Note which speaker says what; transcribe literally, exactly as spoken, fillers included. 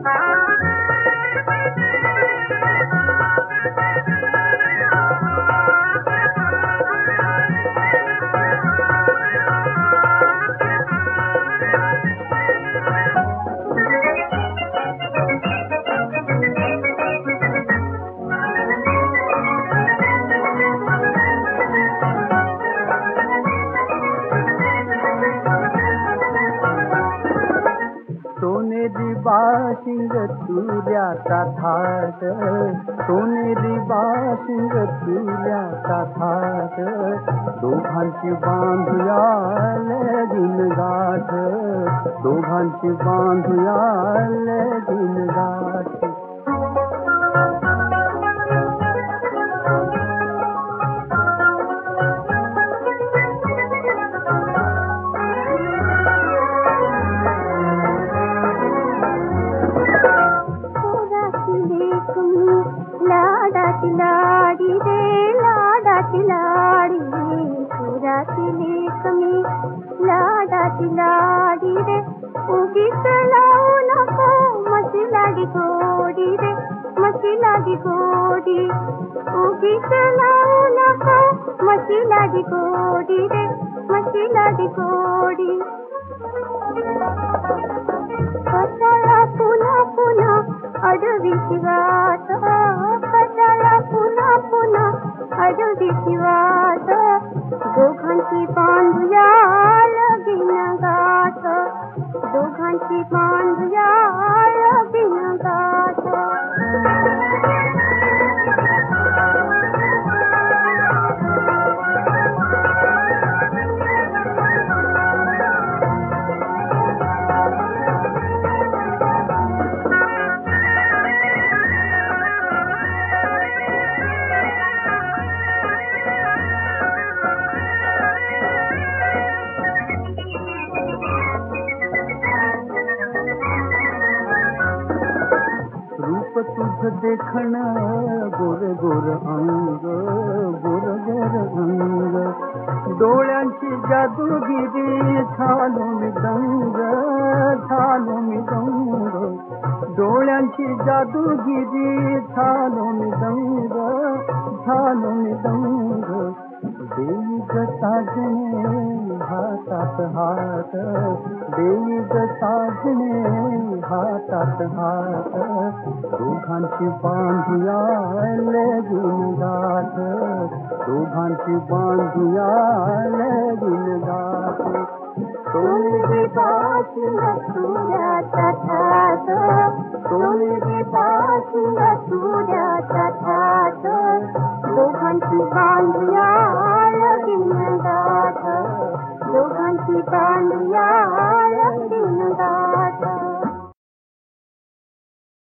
Speaker 1: सोनेरी बाशिंग तुऱ्याचा थाट, सोनेरी बाशिंग तुऱ्याचा थाट, दोघांची बांधूया लगीन गाठ, दोघांची बांधूया लगीन गाठ.
Speaker 2: लाडाची लाडी रे लाडाची लाडी, पुराची लेक मी लाडाची लाडी रे, उगीच लावू नको मशी लाडी गोडी रे, मशी लाडी गोडी, उगीच लावू नको मशी लाडी गोडी रे, मशी लाडी गोडी. कशाला पुन्हा पुन्हा अडवीची वाट, कशाला पुन्हा पुन्हा अडवीची वाट, दोघांची बांधूया लगीन गाठ, दोघांची बांधूया लगीन गाठ.
Speaker 1: रूप तुझ देखण गोर गोर अंग, गोर गोर अंग, डोळ्यांची जादूगिरी झालो मी दंग, झालो मी दंग, डोळ्यांची जादूगिरी झालो मी दंग, झालो मी दंग. देई ग साजणे हातात हात, देई ग साजणे हातात हात, दोघांची बांधूया लगीन गाठ, दोघांची बांधूया लगीन गाठ.
Speaker 2: सोनेरी बाशिंग तुऱ्याचा थाट, सोनेरी बाशिंग तुऱ्याचा थाट, दोघांची बांधूया लगीन गाठ, दोघांची बांधूया लगीन गाठ.